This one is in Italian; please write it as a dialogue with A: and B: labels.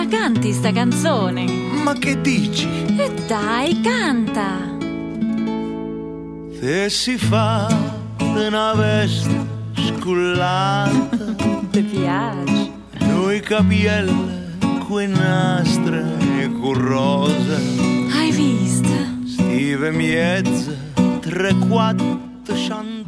A: la canti sta canzone?
B: Ma che dici?
A: E dai, canta!
B: Se si fa una veste scullata,
A: Ti piace?
B: noi capielle coi nastri e con rosa,
A: Hai visto?
B: stive miezza, 3-4 chan